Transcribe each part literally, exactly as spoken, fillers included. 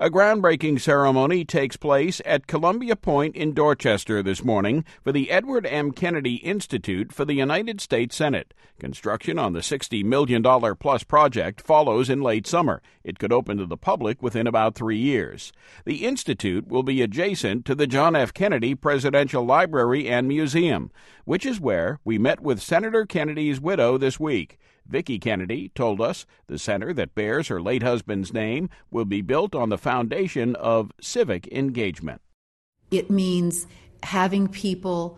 A groundbreaking ceremony takes place at Columbia Point in Dorchester this morning for the Edward M. Kennedy Institute for the United States Senate. Construction on the sixty million dollars plus project follows in late summer. It could open to the public within about three years. The institute will be adjacent to the John F. Kennedy Presidential Library and Museum, which is where we met with Senator Kennedy's widow this week. Vicki Kennedy told us the center that bears her late husband's name will be built on the foundation of civic engagement. It means having people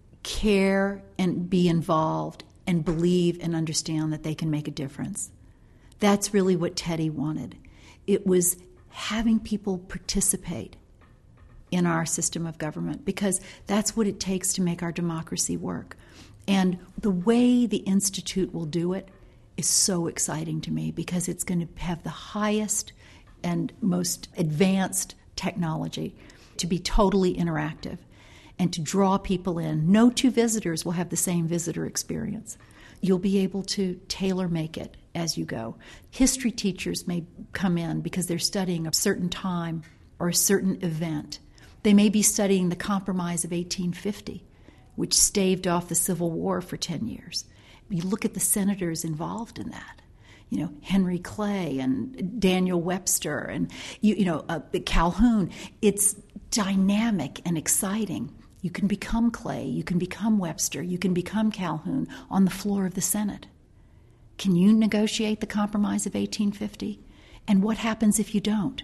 care and be involved and believe and understand that they can make a difference. That's really what Teddy wanted. It was having people participate in our system of government, because that's what it takes to make our democracy work. And the way the Institute will do it is so exciting to me, because it's going to have the highest and most advanced technology to be totally interactive and to draw people in. No two visitors will have the same visitor experience. You'll be able to tailor-make it as you go. History teachers may come in because they're studying a certain time or a certain event. They may be studying the Compromise of eighteen fifty, which staved off the Civil War for ten years. You look at the senators involved in that, you know, Henry Clay and Daniel Webster and, you, you know, uh, Calhoun. It's dynamic and exciting. You can become Clay, you can become Webster, you can become Calhoun on the floor of the Senate. Can you negotiate the Compromise of eighteen fifty? And what happens if you don't?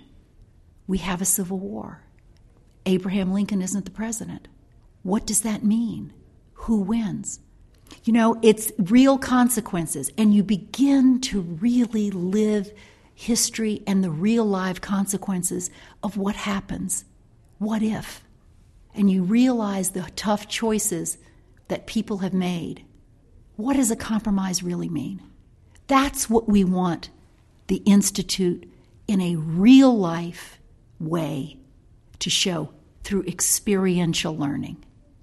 We have a civil war. Abraham Lincoln isn't the president. What does that mean? Who wins? You know, it's real consequences, and you begin to really live history and the real live consequences of what happens. What if? And you realize the tough choices that people have made. What does a compromise really mean? That's what we want the Institute in a real life way to show through experiential learning.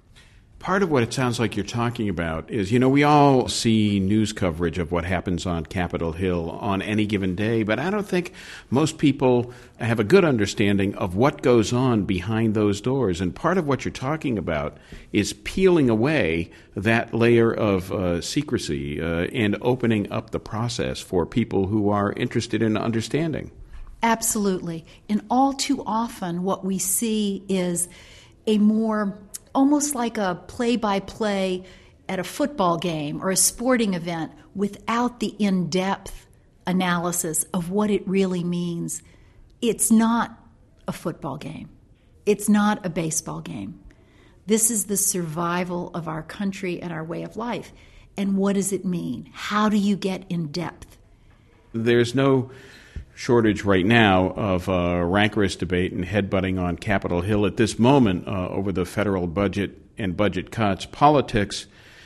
Part of what it sounds like you're talking about is, you know, we all see news coverage of what happens on Capitol Hill on any given day, but I don't think most people have a good understanding of what goes on behind those doors. And part of what you're talking about is peeling away that layer of uh, secrecy uh, and opening up the process for people who are interested in understanding. Absolutely. And all too often what we see is a more almost like a play-by-play at a football game or a sporting event without the in-depth analysis of what it really means. It's not a football game. It's not a baseball game. This is the survival of our country and our way of life. And what does it mean? How do you get in depth? There's no shortage right now of uh, rancorous debate and headbutting on Capitol Hill at this moment uh, over the federal budget and budget cuts. Politics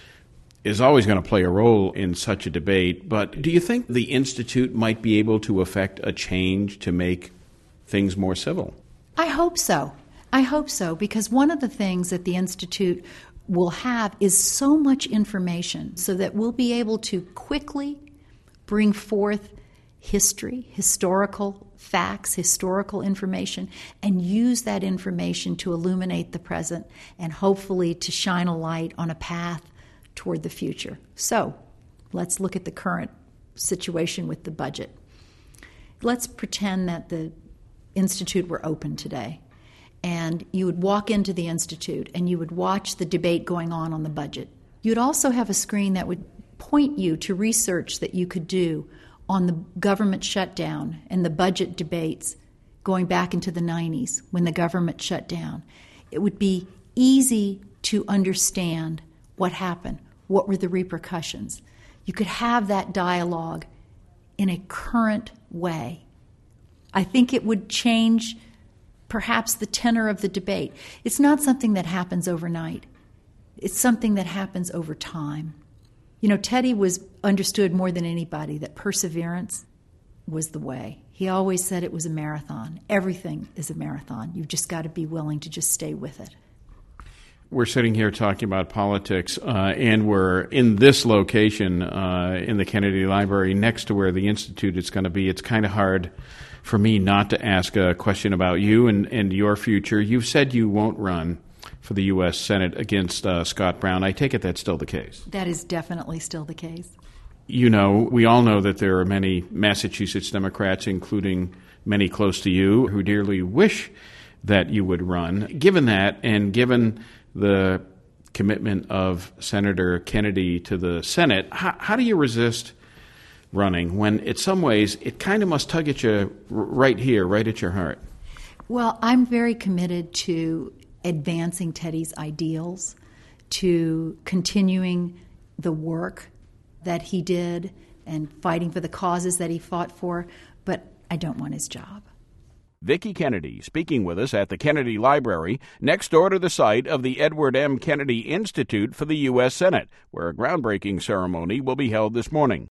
is always going to play a role in such a debate, but do you think the Institute might be able to effect a change to make things more civil? I hope so. I hope so, because one of the things that the Institute will have is so much information so that we'll be able to quickly bring forth history, historical facts, historical information, and use that information to illuminate the present and hopefully to shine a light on a path toward the future. So let's look at the current situation with the budget. Let's pretend that the Institute were open today, and you would walk into the Institute and you would watch the debate going on on the budget. You'd also have a screen that would point you to research that you could do on the government shutdown and the budget debates going back into the nineties when the government shut down. It would be easy to understand what happened, what were the repercussions. You could have that dialogue in a current way. I think it would change perhaps the tenor of the debate. It's not something that happens overnight. It's something that happens over time. You know, Teddy was understood more than anybody that perseverance was the way. He always said it was a marathon. Everything is a marathon. You've just got to be willing to just stay with it. We're sitting here talking about politics, uh, and we're in this location uh, in the Kennedy Library next to where the Institute is going to be. It's kind of hard for me not to ask a question about you and, and your future. You've said you won't run for the U S Senate against uh, Scott Brown. I take it that's still the case. That is definitely still the case. You know, we all know that there are many Massachusetts Democrats, including many close to you, who dearly wish that you would run. Given that, and given the commitment of Senator Kennedy to the Senate, how, how do you resist running when, in some ways, it kind of must tug at you right here, right at your heart? Well, I'm very committed to advancing Teddy's ideals, to continuing the work that he did and fighting for the causes that he fought for, but I don't want his job. Vicki Kennedy speaking with us at the Kennedy Library, next door to the site of the Edward M. Kennedy Institute for the U S Senate, where a groundbreaking ceremony will be held this morning.